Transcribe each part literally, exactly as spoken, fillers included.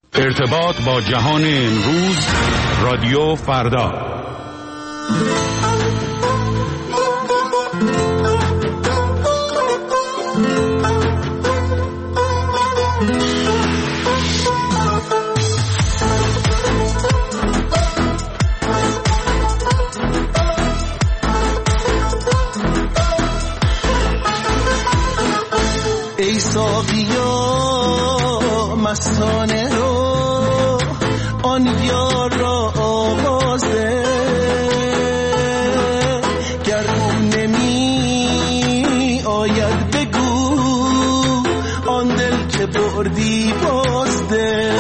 ارتباط با جهان امروز، رادیو فردا. ای ساقیا مستانه رو آن یار را آوازه، گر او نمی آید بگو آن دل که بردی بازده.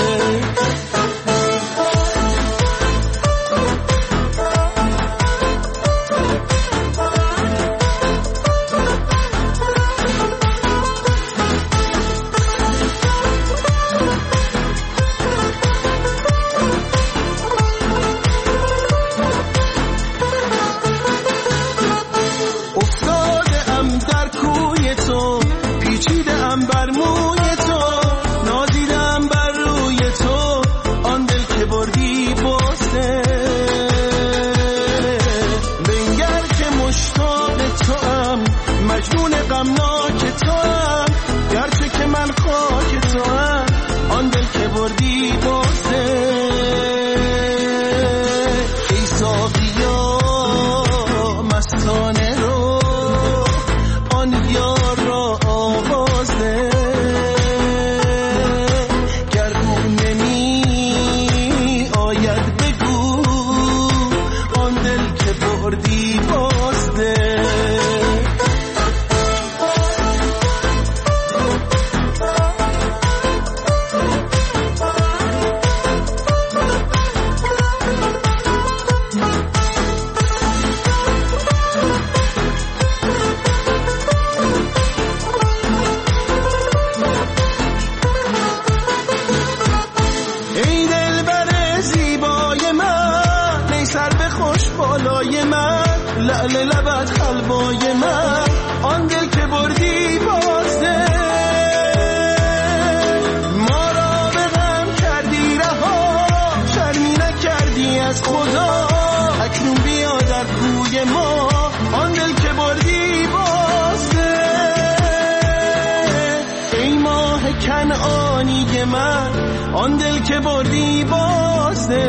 آن دل که بردی بازده،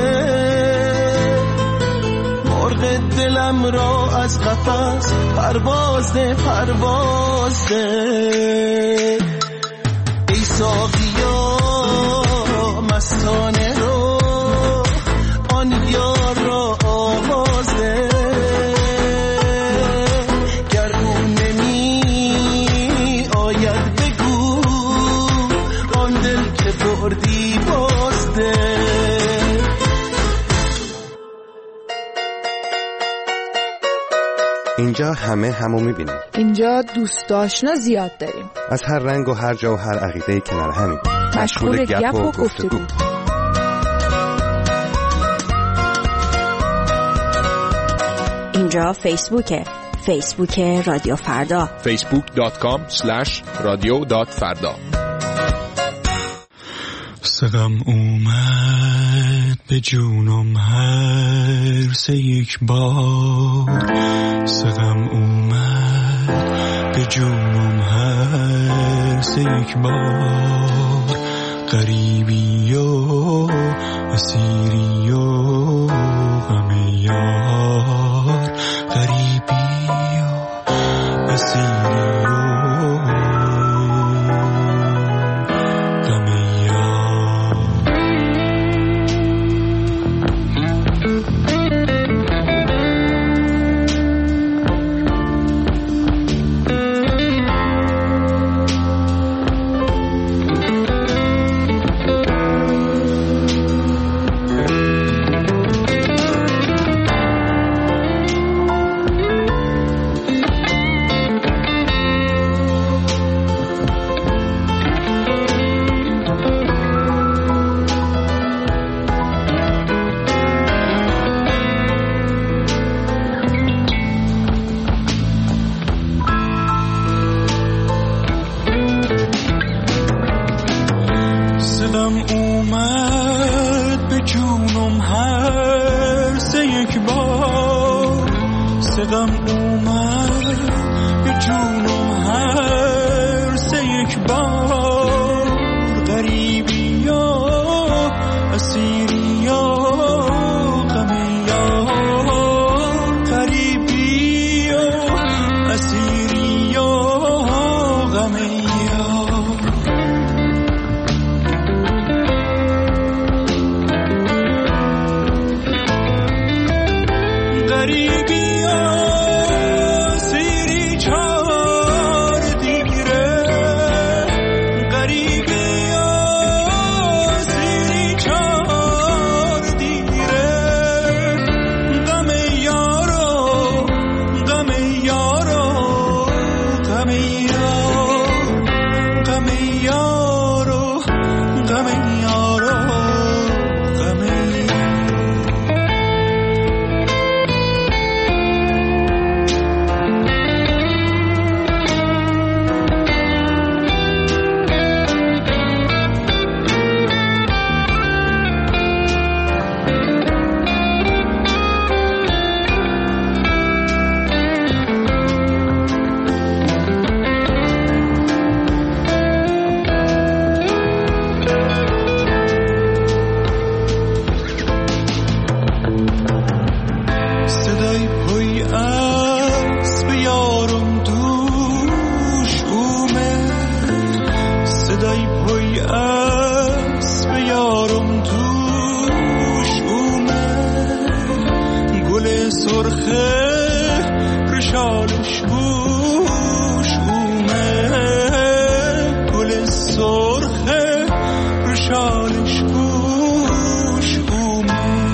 مرغ دلم را از قفس پروازده پروازده. ای ساقیا مستانه رو آن یار را آوازده، گر او نمی آید بگو آن دل که بردی بازده. اینجا همه همو میبینیم. اینجا دوست آشنا زیاد داریم. از هر رنگ و هر جا و هر عقیده کنار همین. مشغول گپ و گفتگو. اینجا فیسبوکه. فیسبوک رادیو فردا. فیسبوک دات کام اسلش رادیو دات فردا. سقم اومد به جونم هر سه یک بار، سقم اومد به جونم هر سه یک بار، غریبی و اسیری و غم یار، غریبی و اسیری صدام اومد به جونم هر سه یک بار، صدام اومد به جونم هر سه یک بار. غریبی یا اسیری یا غمی یا، غریبی یا اسیری یا غمی یا. غریبی یا سیری چار دیره، غریبی یا سیری چار دیره. غم یارو غم یارو غم یارو غم یارو غم یارو غم یارو. صدای پای اسب یارم دوش اومد، صدای پای اسب یارم دوش اومد. گل سرخه رشالش بوش اومد، گل سرخه رشالش بوش اومد.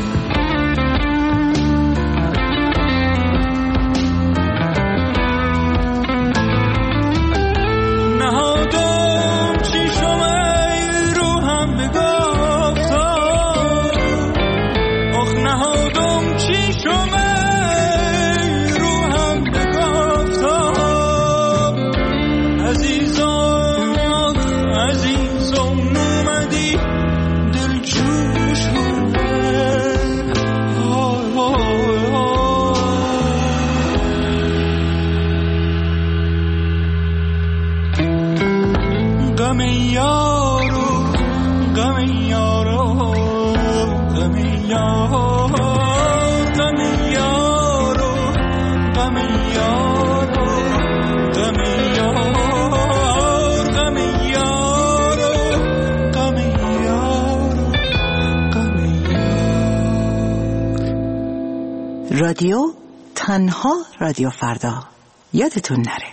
نهادم چشم رو هم بگفتم، آخ نهادم چشم رو هم بگفتم. عزیزم آخ عزیزم نومدی دل جوش اومد. آه آه آه. غم یارو غم یارو غم یارو غم یارو غم یارو غم یارو غم یارو غم یارو غم یارو. رادیو تنها رادیو فردا. یادتون نره.